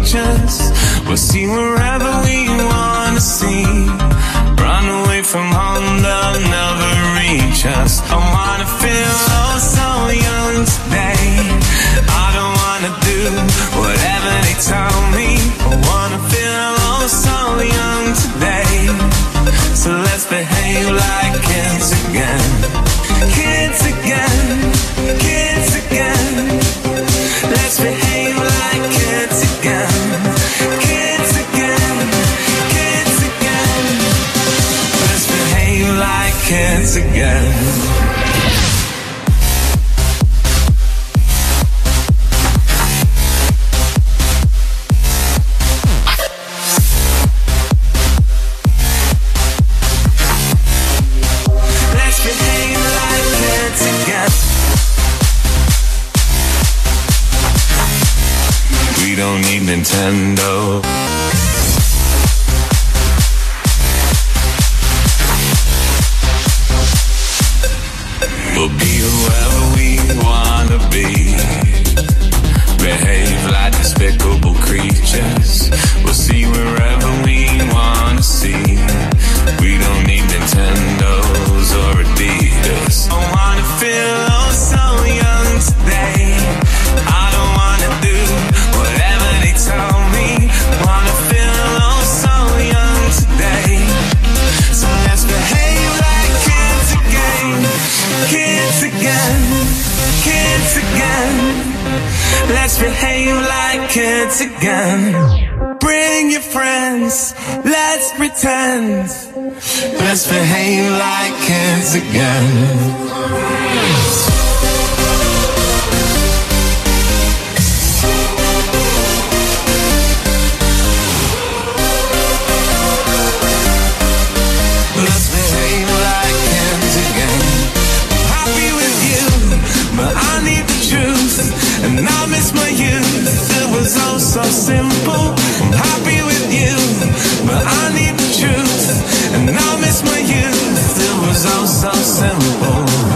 reach us. We'll see wherever we wanna see. Run away from home, they'll never reach us. I wanna feel oh so young today. I don't wanna do whatever they tell me. I wanna feel oh so young today. So let's behave like kids again. Kids again, kids again. Let's behave like kids again. Kids again, kids again. Let's behave like kids again. We don't need Nintendo. We'll be whoever we wanna be. Behave like despicable creatures. We'll see wherever we wanna see. We don't need Nintendos or Adidas. I wanna feel oh so young today. I don't wanna do whatever they tell me. Wanna feel oh so young today. So let's behave like kids again. Kids again. Kids again. Let's behave like kids again. Bring your friends. Let's pretend. Let's behave like kids again. Let's behave like kids again. I'm happy with you, but I need the truth. And I miss my youth, it was oh so simple. I'm happy with you, but I need the truth. And I miss my youth, it was oh so simple.